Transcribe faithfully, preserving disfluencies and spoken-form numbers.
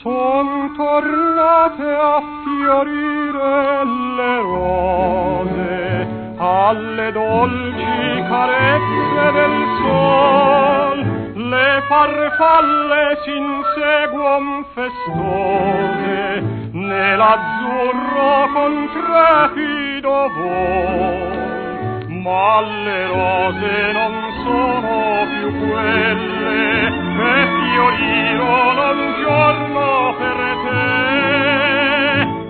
Son tornate a fiorire le rose alle dolci carezze del sol, le farfalle s'inseguon festose nell'azzurro con trepido vol, ma le rose non sono più quelle che fiorirono un giorno per te.